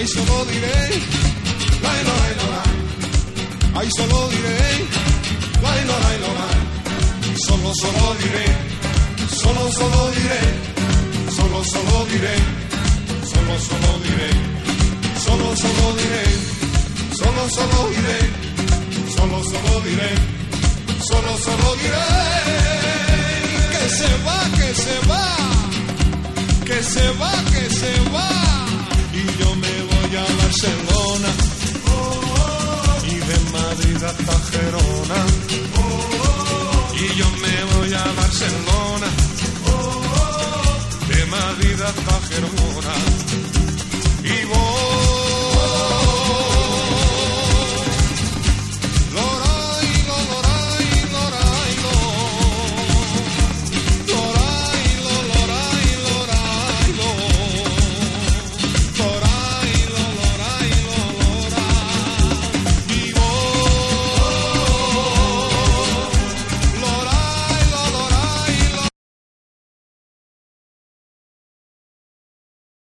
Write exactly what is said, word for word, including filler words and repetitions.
ay solo diré, la la la la, ay solo diré, la la la la, solo solo diré, solo solo diré, solo solo diré, solo solo diré, solo solo diré, solo solo diré, solo solo diré, solo solo diré, que se va, que se va, que se va, que se va, y yo me voy a Barcelona, y de Madrid hasta